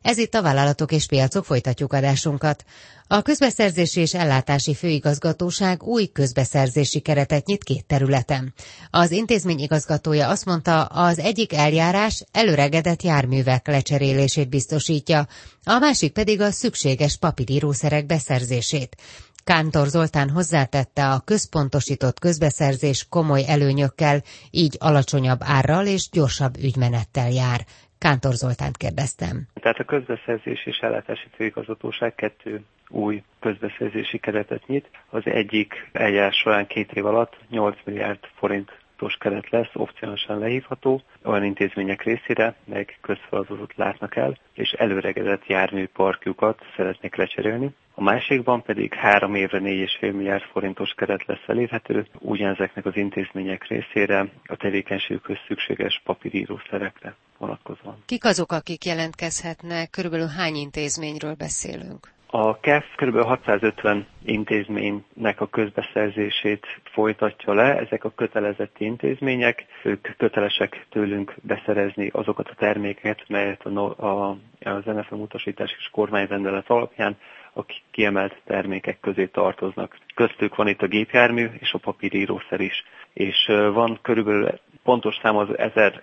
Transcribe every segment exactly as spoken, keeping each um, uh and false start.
Ez itt a Vállalatok és Piacok, folytatjuk adásunkat. A Közbeszerzési és Ellátási Főigazgatóság új közbeszerzési keretet nyit két területen. Az intézmény igazgatója azt mondta, az egyik eljárás előregedett járművek lecserélését biztosítja, a másik pedig a szükséges papírírószerek beszerzését. Kántor Zoltán hozzátette, a központosított közbeszerzés komoly előnyökkel, így alacsonyabb árral és gyorsabb ügymenettel jár. Kántor Zoltánt kérdeztem. Tehát a Közbeszerzési és Ellátási Főigazgatóság kettő új közbeszerzési keretet nyit. Az egyik eljárás során két év alatt nyolc milliárd forintos keret lesz, opcionálisan lehívható olyan intézmények részére, melyek közfeladatot látnak el, és előregedett járműparkjukat szeretnék lecserélni. A másikban pedig három évre négy egész öt milliárd forintos keret lesz elérhető, ugyanezeknek az intézmények részére a tevékenységükhöz szükséges papírírószerekre vonatkozóan. Kik azok, akik jelentkezhetnek? Körülbelül hány intézményről beszélünk? A ká e ef kb. hatszázötven intézménynek a közbeszerzését folytatja le, ezek a kötelezett intézmények, ők kötelesek tőlünk beszerezni azokat a termékeket, melyet a, a, az en ef em utasítás és kormányrendelet alapján a kiemelt termékek közé tartoznak. Köztük van itt a gépjármű és a papírírószer is, és van körülbelül pontos szám az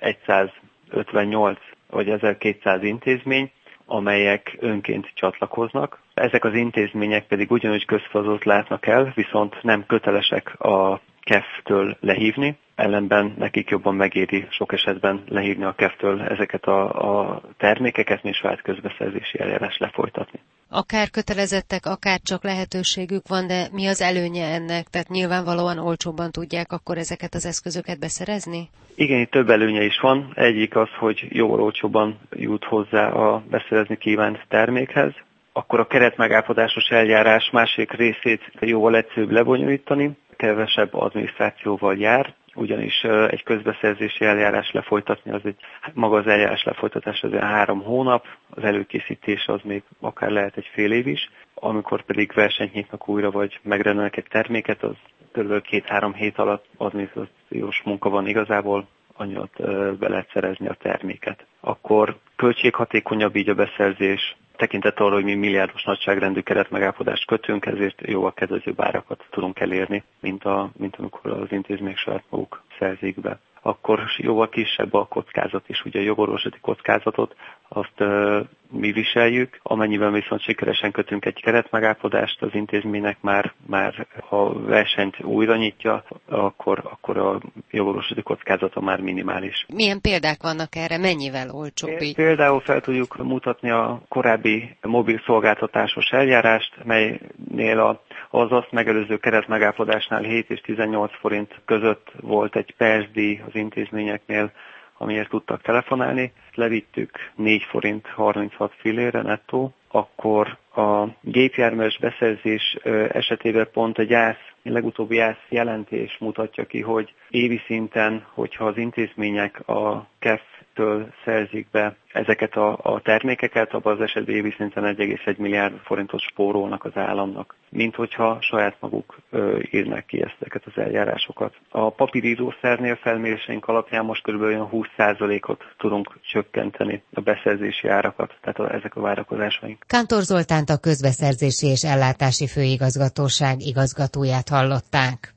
ezeregyszázötvennyolc vagy ezerkétszáz intézmény, amelyek önként csatlakoznak. Ezek az intézmények pedig ugyanúgy közfeladatot látnak el, viszont nem kötelesek a ká e ef-től lehívni, ellenben nekik jobban megéri sok esetben lehívni a ká e ef-től ezeket a, a termékeket, és saját közbeszerzési eljárás lefolytatni. Akár kötelezettek, akár csak lehetőségük van, de mi az előnye ennek? Tehát nyilvánvalóan olcsóbban tudják akkor ezeket az eszközöket beszerezni? Igen, itt több előnye is van. Egyik az, hogy jóval olcsóbban jut hozzá a beszerezni kívánt termékhez. Akkor a keretmegállapodásos eljárás másik részét jóval egyszerűbb lebonyolítani, kevesebb adminisztrációval jár, ugyanis egy közbeszerzési eljárás lefolytatni, az egy, maga az eljárás lefolytatás az három hónap, az előkészítés az még akár lehet egy fél év is, amikor pedig versenyt nyitnak újra, vagy megrendelnek egy terméket, az kb. két-három hét alatt adminisztrációs munka van igazából, annyit be lehet szerezni a terméket. Akkor költséghatékonyabb így a beszerzés, tekintet arra, hogy mi milliárdos nagyságrendű keretmegállapodást kötünk, ezért jóval kedvezőbb árakat tudunk elérni, mint, a, mint amikor az intézmények saját maguk szerzik be. Akkor jóval kisebb a kockázat is, ugye a jogorvoslati kockázatot, azt uh, mi viseljük, amennyiben viszont sikeresen kötünk egy keretmegállapodást, az intézménynek már, már ha versenyt újra nyitja, akkor, akkor a jogorvoslati kockázata már minimális. Milyen példák vannak erre? Mennyivel olcsóbb így? Például fel tudjuk mutatni a korábbi mobil szolgáltatásos eljárást, melynél a, az azt megelőző keretmegállapodásnál hét és tizennyolc forint között volt egy percdíj az intézményeknél, amiért tudtak telefonálni. Levittük négy forint harminchat fillére nettó, akkor a gépjárműves beszerzés esetében pont a gyász, a legutóbbi gyász jelentés mutatja ki, hogy évi szinten, hogyha az intézmények a ká e ef-től szerzik be ezeket a, a termékeket, abban az esetben évi szinten egy egész egy milliárd forintot spórolnak az államnak, mint hogyha saját maguk ö, írnák ki ezeket az eljárásokat. A papírírószernél felméréseink alapján most kb. húsz százalékot tudunk csökkenteni a beszerzési árakat, tehát a, ezek a várakozásaink. Kántor Zoltánt, a Közbeszerzési és Ellátási Főigazgatóság igazgatóját hallották.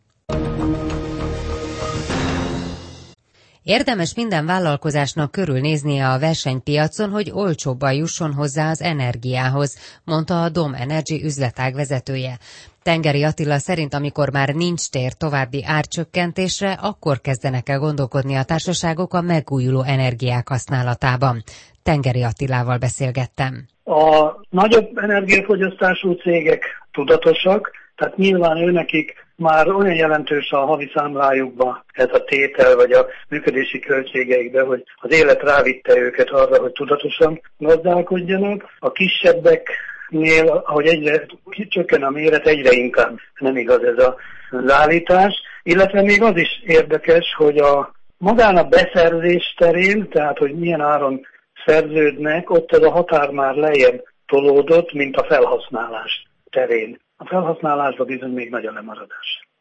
Érdemes minden vállalkozásnak körülnéznie a versenypiacon, hogy olcsóbban jusson hozzá az energiához, mondta a Dom Energy üzletág vezetője. Tengeri Attila szerint, amikor már nincs tér további árcsökkentésre, akkor kezdenek el gondolkodni a társaságok a megújuló energiák használatában. Tengeri Attilával beszélgettem. A nagyobb energiafogyasztású cégek tudatosak, tehát nyilván őnekik már olyan jelentős a havi számlájukba ez a tétel, vagy a működési költségeikbe, hogy az élet rávitte őket arra, hogy tudatosan gazdálkodjanak. A kisebbeknél, ahogy egyre csökken a méret, egyre inkább nem igaz ez az állítás. Illetve még az is érdekes, hogy a magán a beszerzés terén, tehát hogy milyen áron szerződnek, ott ez a határ már lejjebb tolódott, mint a felhasználás terén. A felhasználásban bizony még nagy a lemaradás.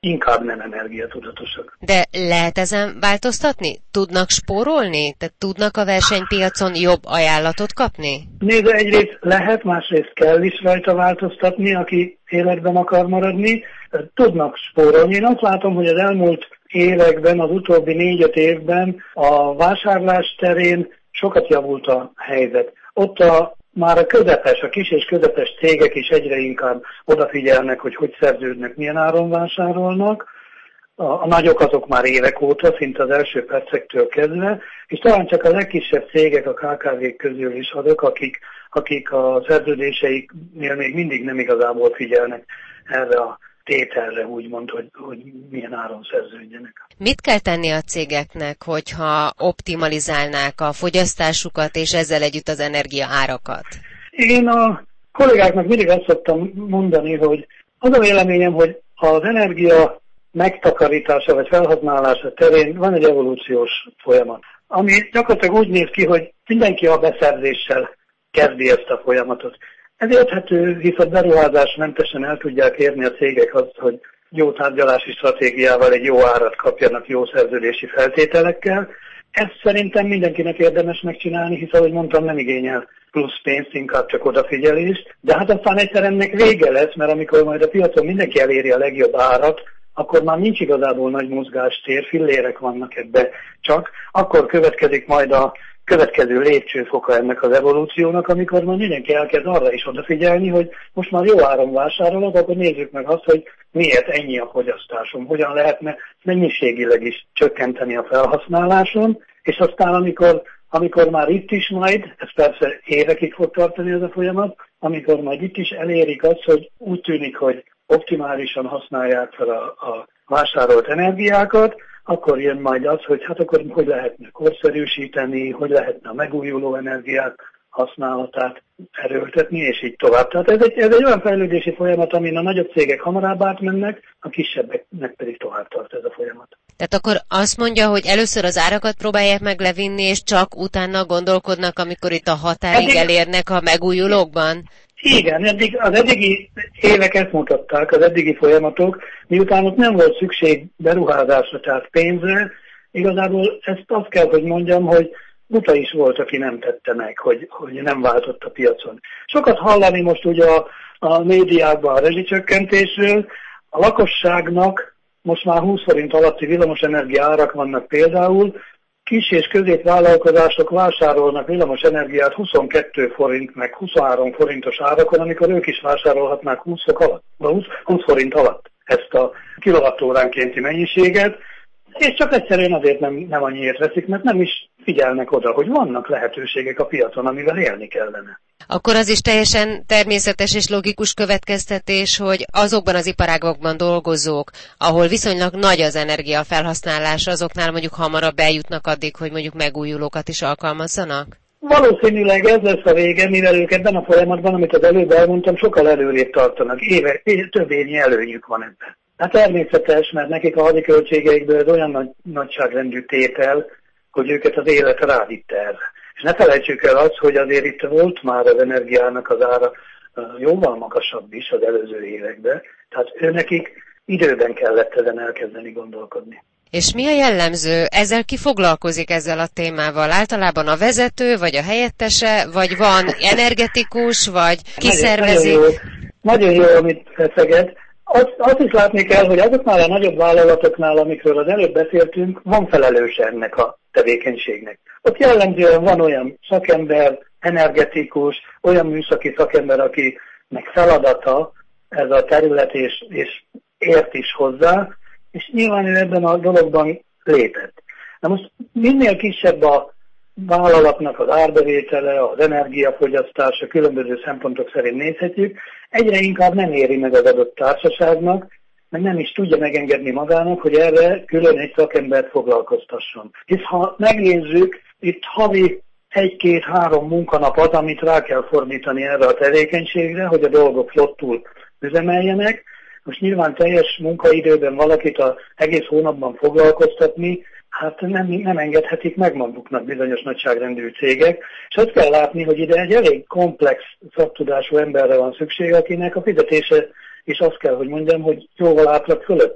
inkább nem energiatudatosak. De lehet ezen változtatni? Tudnak spórolni? Tehát tudnak a versenypiacon jobb ajánlatot kapni? Nézd, egyrészt lehet, másrészt kell is rajta változtatni, aki életben akar maradni. Tudnak spórolni. Én azt látom, hogy az elmúlt években, az utóbbi négy-öt évben a vásárlás terén sokat javult a helyzet. Ott a, már a közepes, a kis és közepes cégek is egyre inkább odafigyelnek, hogy hogy szerződnek, milyen áron vásárolnak. A, a nagyok azok már évek óta, szinte az első percektől kezdve, és talán csak a legkisebb cégek, a ká ká vék közül is azok, akik, akik a szerződéseiknél még mindig nem igazából figyelnek erre a tételre, úgymond, hogy, hogy milyen áron szerződjenek. Mit kell tenni a cégeknek, hogyha optimalizálnák a fogyasztásukat, és ezzel együtt az energia árakat? Én a kollégáknak mindig azt szoktam mondani, hogy az a véleményem, hogy az energia megtakarítása vagy felhasználása terén van egy evolúciós folyamat, ami gyakorlatilag úgy néz ki, hogy mindenki a beszerzéssel kezdi ezt a folyamatot. Ez érthető, hisz a beruházásmentesen el tudják érni a cégek azt, hogy jó tárgyalási stratégiával egy jó árat kapjanak jó szerződési feltételekkel. Ezt szerintem mindenkinek érdemes megcsinálni, hisz ahogy mondtam, nem igényel plusz pénzt, inkább csak odafigyelést. De hát aztán egyszer ennek vége lesz, mert amikor majd a piacon mindenki eléri a legjobb árat, akkor már nincs igazából nagy mozgástér, fillérek vannak ebbe csak. Akkor következik majd a következő lépcsőfoka ennek az evolúciónak, amikor már mindenki elkezd arra is odafigyelni, hogy most már jó áron vásárolok, akkor nézzük meg azt, hogy miért ennyi a fogyasztásom, hogyan lehetne mennyiségileg is csökkenteni a felhasználáson, és aztán amikor, amikor már itt is majd, ez persze évekig fog tartani ez a folyamat, amikor majd itt is elérik azt, hogy úgy tűnik, hogy optimálisan használják fel a, a vásárolt energiákat, akkor jön majd az, hogy hát akkor hogy lehetne korszerűsíteni, hogy lehetne a megújuló energiák használatát erőltetni, és így tovább. Tehát ez egy, ez egy olyan fejlődési folyamat, amin a nagyobb cégek hamarabb átmennek, a kisebbeknek pedig tovább tart ez a folyamat. Tehát akkor azt mondja, hogy először az árakat próbálják meg levinni, és csak utána gondolkodnak, amikor itt a határig eddig elérnek a megújulókban? Igen, eddig, az eddigi évek ezt mutatták, az eddigi folyamatok, miután ott nem volt szükség beruházásra, tehát pénzre, igazából ezt azt kell, hogy mondjam, hogy buta is volt, aki nem tette meg, hogy, hogy nem váltott a piacon. Sokat hallani most ugye a, a médiákban a rezsicsökkentésről, a lakosságnak most már húsz forint alatti villamosenergia árak vannak például, kis és középvállalkozások vásárolnak villamosenergiát huszonkettő forint, meg huszonhárom forintos árakon, amikor ők is vásárolhatnák húsz, alatt, húsz, húsz forint alatt ezt a kilowattóránkénti mennyiséget, és csak egyszerűen azért nem, nem annyiért veszik, mert nem is figyelnek oda, hogy vannak lehetőségek a piacon, amivel élni kellene. Akkor az is teljesen természetes és logikus következtetés, hogy azokban az iparágokban dolgozók, ahol viszonylag nagy az energiafelhasználás, azoknál mondjuk hamarabb eljutnak addig, hogy mondjuk megújulókat is alkalmazzanak? Valószínűleg ez lesz a vége, mivel ők ebben a folyamatban, amit az előbb elmondtam, sokkal előrébb tartanak. Éve, több évnyi előnyük van ebben. Hát természetes, mert nekik a havi költségeikből ez olyan nagy, nagyságrendű tétel, hogy őket az élet rávitte erre. És ne felejtsük el azt, hogy azért itt volt már az energiának az ára jóval magasabb is az előző években, tehát őnekik időben kellett ezen elkezdeni gondolkodni. És mi a jellemző? Ezzel ki foglalkozik ezzel a témával? Általában a vezető, vagy a helyettese, vagy van energetikus, vagy kiszervezik? Nagyon, nagyon jó, nagyon jó, amit feszeged. Azt, azt is látni kell, hogy azoknál a nagyobb vállalatoknál, amikről az előbb beszéltünk, van felelős ennek a tevékenységnek. Ott jellemzően van olyan szakember, energetikus, olyan műszaki szakember, akinek feladata ez a terület, és, és ért is hozzá, és nyilván ő ebben a dologban lépett. Na most minél kisebb a vállalatnak az árbevétele, az energiafogyasztása, különböző szempontok szerint nézhetjük, egyre inkább nem éri meg az adott társaságnak, meg nem is tudja megengedni magának, hogy erre külön egy szakembert foglalkoztasson. Hisz ha megnézzük, itt havi egy-két-három munkanap az, amit rá kell fordítani erre a tevékenységre, hogy a dolgok flottul üzemeljenek. Most nyilván teljes munkaidőben valakit az egész hónapban foglalkoztatni, hát nem, nem engedhetik meg maguknak bizonyos nagyságrendű cégek, és azt kell látni, hogy ide egy elég komplex szaktudású emberre van szükség, akinek a fizetése is azt kell, hogy mondjam, hogy jóval átlag fölötti,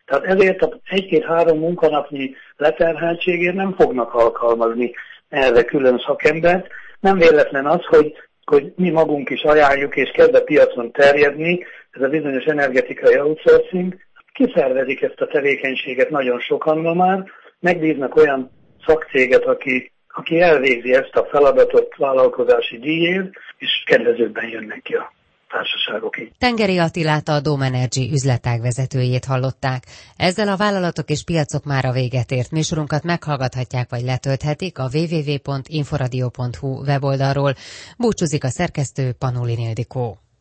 Tehát ezért egy-két-három munkanapnyi leterheltségért nem fognak alkalmazni erre külön szakembert. Nem véletlen az, hogy, hogy mi magunk is ajánljuk, és kezd a piacon terjedni, ez a bizonyos energetikai outsourcing, kiszervezik ezt a tevékenységet nagyon sokan ma már, megbíznak olyan szakcéget, aki, aki elvégzi ezt a feladatot vállalkozási díjért, és kedvezőbben jönnek ki a társaságok így. Tengeri Attilát, a Dome Energy üzletág vezetőjét hallották. Ezzel a vállalatok és piacok mára véget ért. Műsorunkat meghallgathatják vagy letölthetik a double-u double-u double-u pont inforadio pont hu weboldalról. Búcsúzik a szerkesztő, Panulin Ildikó.